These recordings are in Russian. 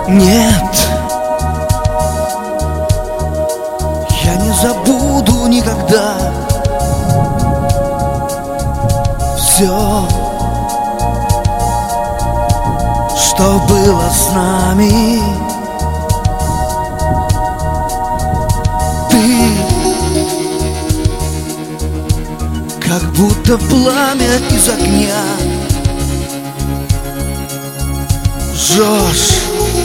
Нет, я не забуду никогда все, что было с нами. Ты как будто пламя из огня, жжешь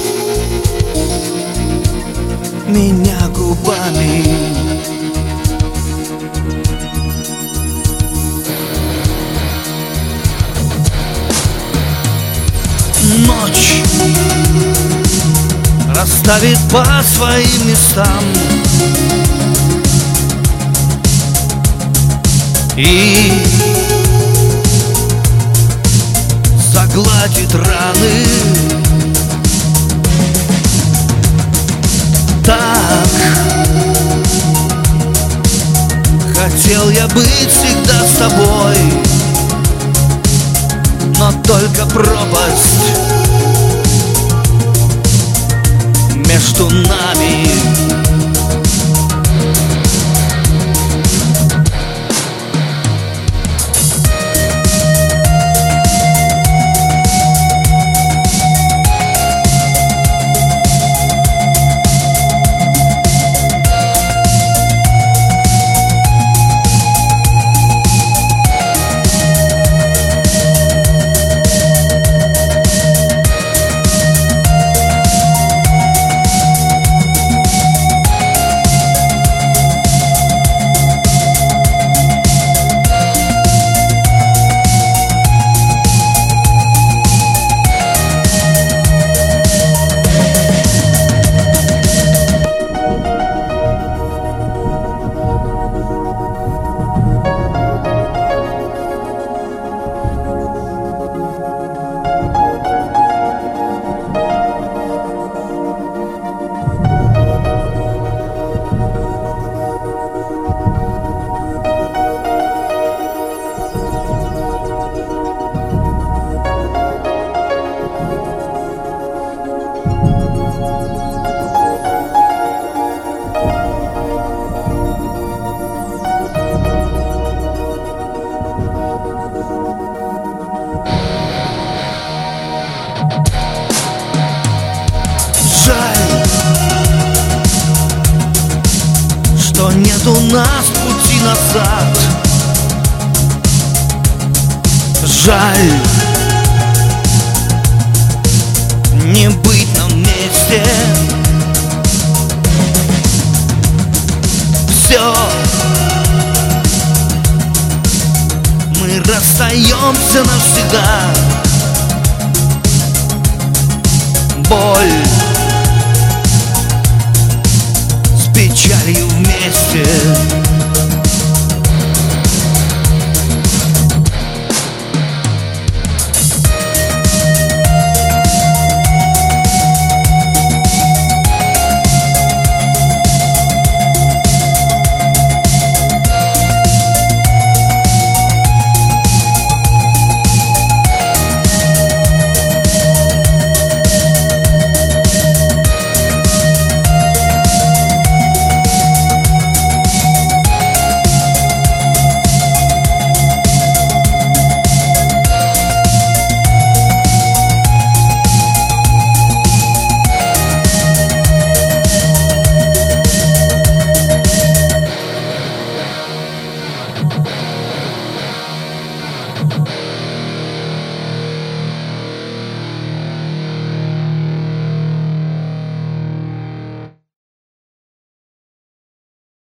меня губами. Ночь расставит по своим местам и загладит раны. Так хотел я быть всегда с тобой, но только пропасть между нами. Что нет у нас пути назад. Жаль не быть нам вместе. Все, мы расстаемся навсегда. Боль с печалью вместе.